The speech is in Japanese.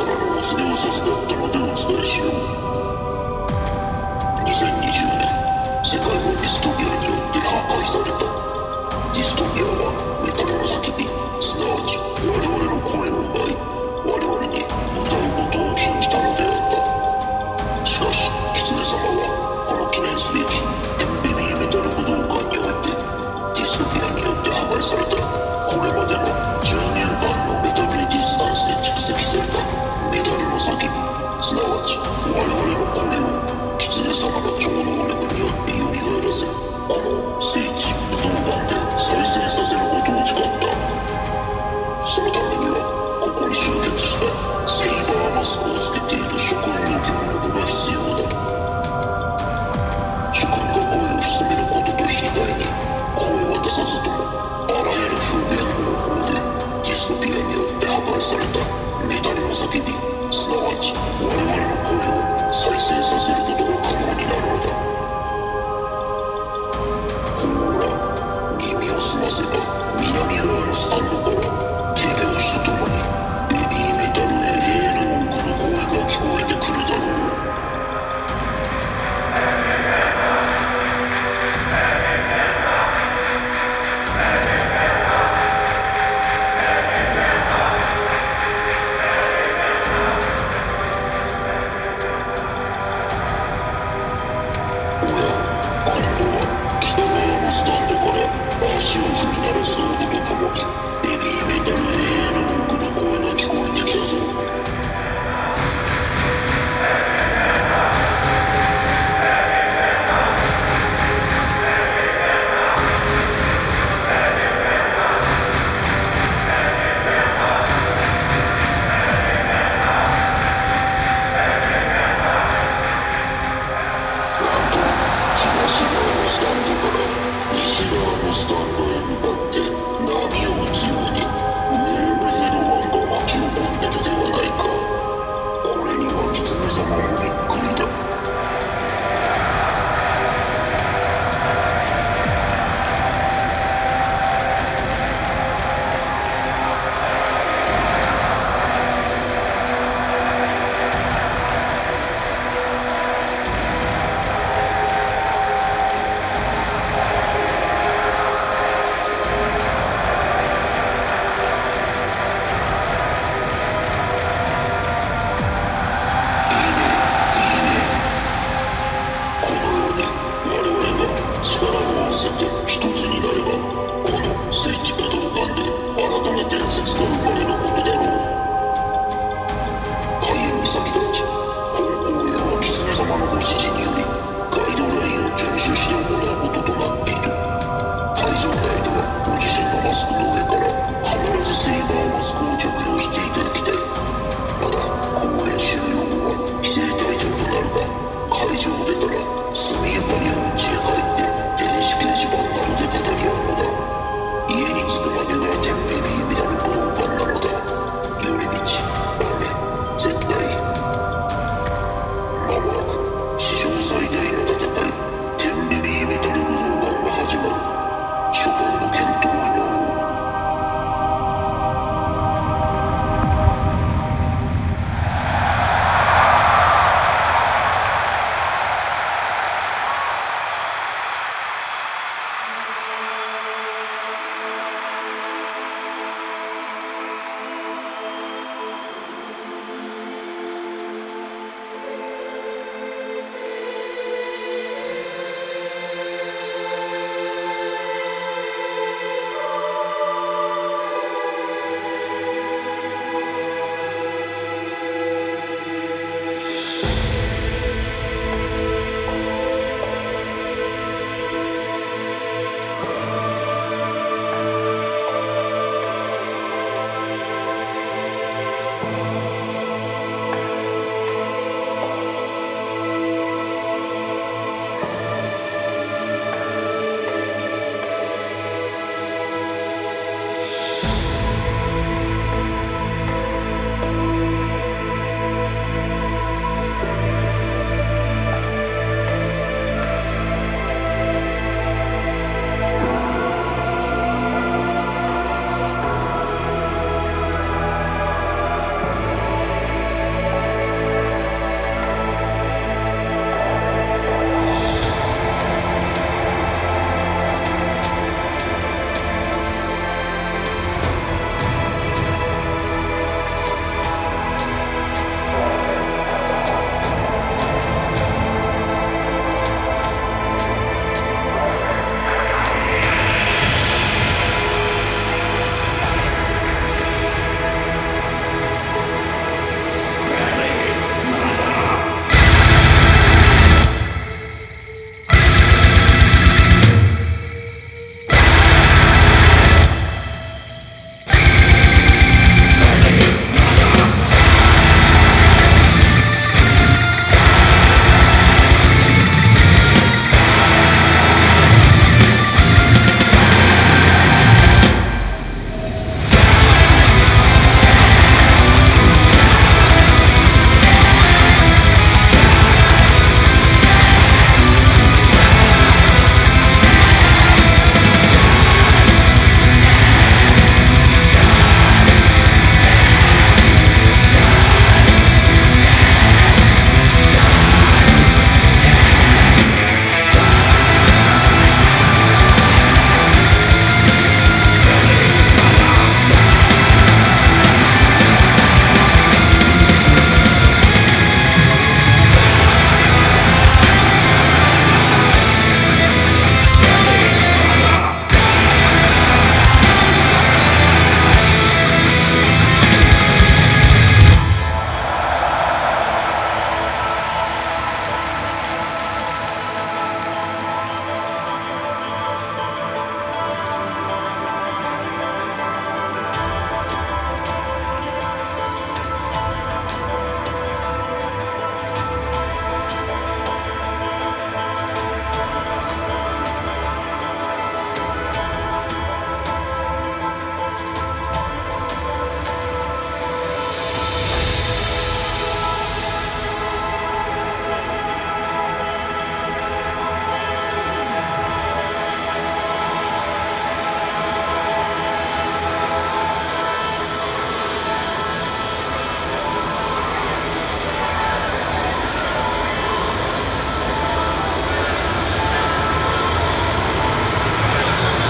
からのお告げを授かったのでお伝えしよう。2020年、世界はディストピアによって破壊された。ディストピアはメタルの叫び、すなわち我々の声を奪い、我々に歌うことを禁じたのであった。しかし狐様はこの記念すべきエンベビーメタル武道館においてディストピアによって破壊されたこれまでの12番のメタルレジスタンスで蓄積されたメタルの叫び、すなわち我々の声を狐様の超能力によって蘇らせ、この聖地武道館で再生させることを誓った。そのためにはここに集結したセイバーマスクをつけている諸君の協力が必要だ。諸君が声を潜めることと引き換えに声は出さずともあらゆる表現方法でディストピアによって破壊されたメタルの叫び、すなわち我々の声を再生させることが可能になるのだ。ほら、耳を澄ませば南側のスタンドから手拍子とともにベビーメタルへエールを送る声が聞こえてくるだろう。スタンドから足を踏み鳴らす音とともにベビーメタルへエールを送る声が聞こえてきたぞ。なんと東側のスタンドから西側のスタンドへ向かって波を打つようにウェーブヘドマンが巻き起こってるではないか。これには狐様もびっくりだ。一つになればこの聖地武道館で新たな伝説が生まれることだろう。海へに先立ち本公演は狐様のご指示によりガイドラインを遵守して行うこととなっている。会場内ではご自身のマスクの上か